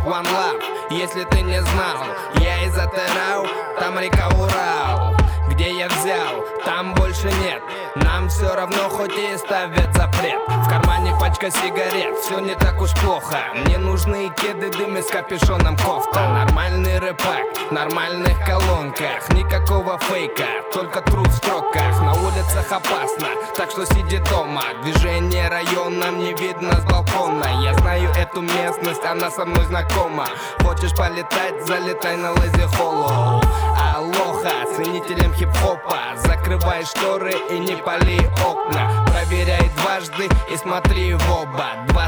One Love, если ты не знал, я из Атырау, там река Урал. Где я взял, там больше нет. Нам все равно, хоть и ставят запрет. В кармане пачка сигарет, все не так уж плохо. Мне нужны кеды, дым и с капюшоном кофта. Нормальный рэпак, в нормальных колонках. Никакого фейка, только труд в строках. На улицах опасно, так что сиди дома. Движение районом не видно с балкона. Я знаю эту местность, она со мной знакома. Хочешь полетать, залетай на Lazy Hollow. Алоха, ценителям хип-хопа. Закрывай шторы и не пали окна. Проверяй дважды и смотри в оба.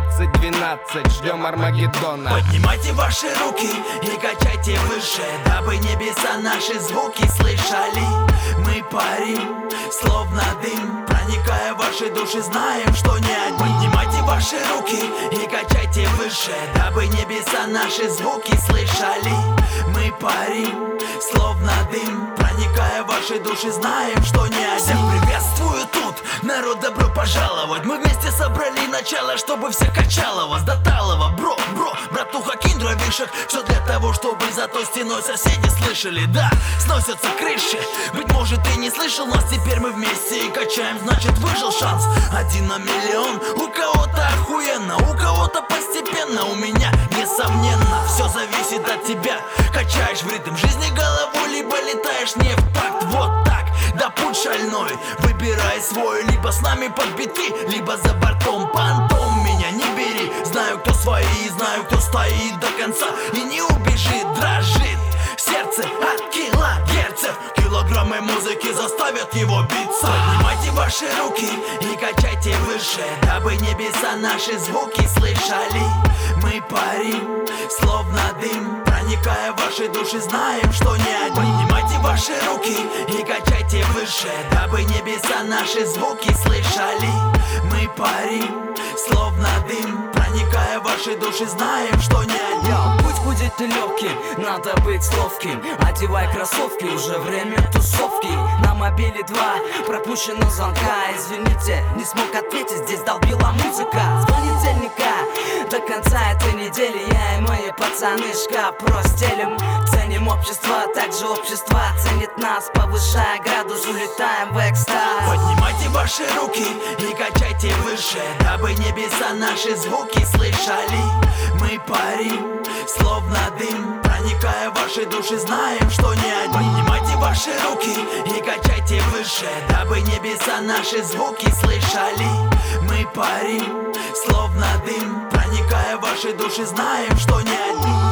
2012, ждем Армагеддона. Поднимайте ваши руки и качайте выше, дабы небеса наши звуки слышали. Мы парим, словно дым, проникая в ваши души, знаем, что не одни. Поднимайте ваши руки и качайте выше, дабы небеса наши звуки слышали. Мы парим, словно дым, проникая в ваши души, знаем, что не один. Всех приветствую тут, народ, добро пожаловать. Мы вместе собрали начало, чтобы всех качало вас до талого. Бро, братуха, кинь дровишек. Все для того, чтобы за той стеной соседи слышали. Да, сносятся крыши. Быть может, ты не слышал нас, теперь мы вместе и качаем, значит выжил шанс. 1 на миллион, у кого-то охуенно, у кого-то постепенно, у меня несомненно. Все зависит от тебя, качаешь в ритм жизни головой, либо летаешь не в такт. Вот так, да путь шальной, выбирай свой. Либо с нами под биты, либо за бортом. Понтом меня не бери, знаю, кто свои, знаю, кто стоит до конца и не убежит. Дрожит сердце от килогерцев, килограммы музыки заставят его биться. Поднимайте ваши руки и качайте выше, дабы небеса наши звуки слышали. Мы парим, словно дым, проникая в ваши души, знаем, что не одни. Поднимайте ваши руки и качайте выше, дабы небеса наши звуки слышали. Мы парим, словно дым, проникая в ваши души, знаем, что не одни. Путь будет легким, надо быть ловким. Одевай кроссовки, уже время тусовки. На мобиле 2 пропущено звонка. Извините, не смог ответить, здесь долбила музыка. С понедельника до конца этой недели я и мои пацаны шкаф простелим. Ценим общество, также общество ценит нас, повышая градус, улетаем в экстаз. Поднимайте ваши руки и качайте выше, дабы небеса наши звуки слышали. Мы парим, словно дым, проникая в ваши души, знаем, что не одни. Поднимайте ваши руки и качайте выше, дабы небеса наши звуки слышали. Мы парим, словно дым, проникая в ваши души, знаем, что не одни.